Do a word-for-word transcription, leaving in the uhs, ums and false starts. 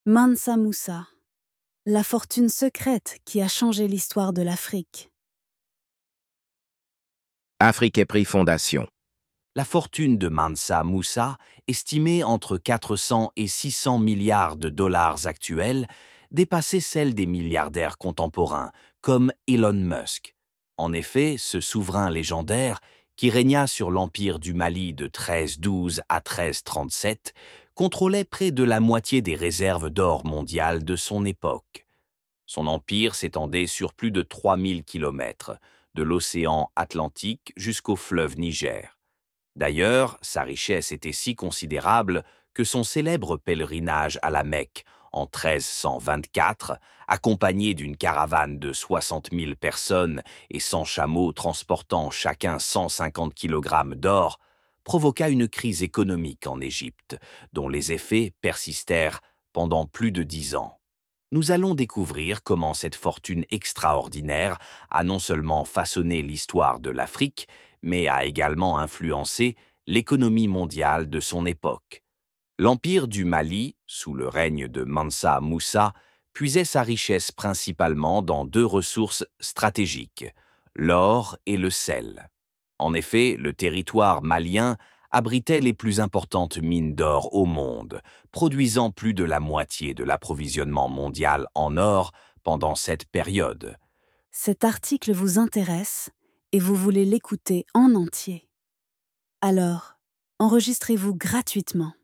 Mansa Musa, la fortune secrète qui a changé l'histoire de l'Afrique. Afrique Fondation. La fortune de Mansa Musa, estimée entre quatre cents et six cents milliards de dollars actuels, dépassait celle des milliardaires contemporains, comme Elon Musk. En effet, ce souverain légendaire, qui régna sur l'empire du Mali de treize douze à treize trente-sept, contrôlait près de la moitié des réserves d'or mondiales de son époque. Son empire s'étendait sur plus de trois mille kilomètres, de l'océan Atlantique jusqu'au fleuve Niger. D'ailleurs, sa richesse était si considérable que son célèbre pèlerinage à la Mecque en treize cent vingt-quatre, accompagné d'une caravane de soixante mille personnes et cent chameaux transportant chacun cent cinquante kilogrammes d'or, provoqua une crise économique en Égypte, dont les effets persistèrent pendant plus de dix ans. Nous allons découvrir comment cette fortune extraordinaire a non seulement façonné l'histoire de l'Afrique, mais a également influencé l'économie mondiale de son époque. L'empire du Mali, sous le règne de Mansa Musa, puisait sa richesse principalement dans deux ressources stratégiques, l'or et le sel. En effet, le territoire malien abritait les plus importantes mines d'or au monde, produisant plus de la moitié de l'approvisionnement mondial en or pendant cette période. Cet article vous intéresse et vous voulez l'écouter en entier. Alors, enregistrez-vous gratuitement.